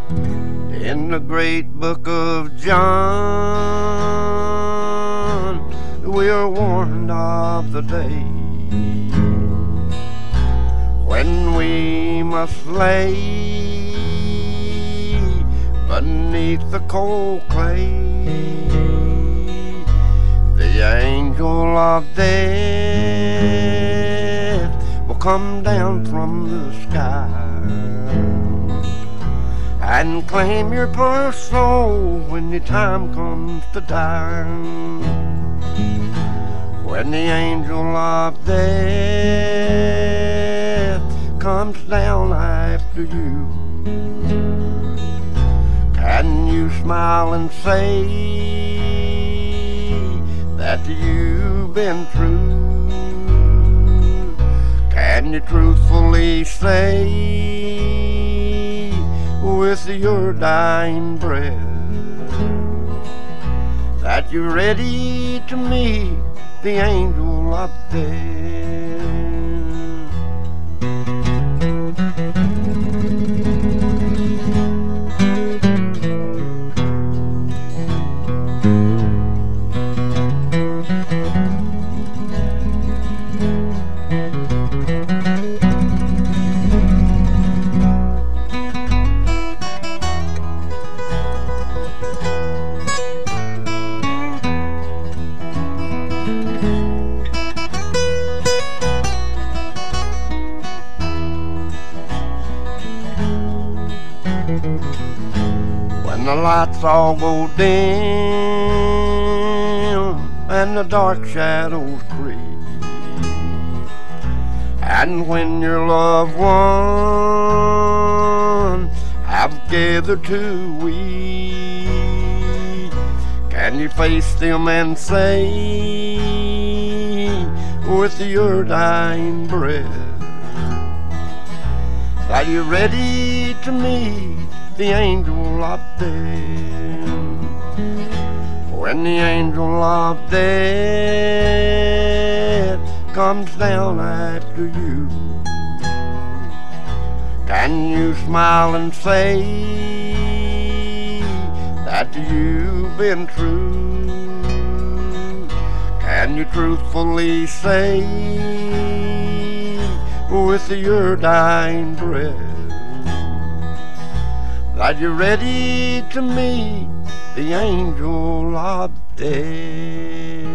In the great book of John, we are warned of the day when we must lay beneath the cold clay. The angel of death will come down from the sky and claim your poor soul when the time comes to die. When the angel of death comes down after you, can you smile and say that you've been true? Can you truthfully say with your dying breath that you're ready to meet the angel of death? When the lights all go dim and the dark shadows creep, and when your loved ones have gathered to weep, can you face them and say with your dying breath that you're ready to meet the angel of death? When the angel of death comes down after you, can you smile and say that you've been true? Can you truthfully say with your dying breath that you're ready to meet the angel of death?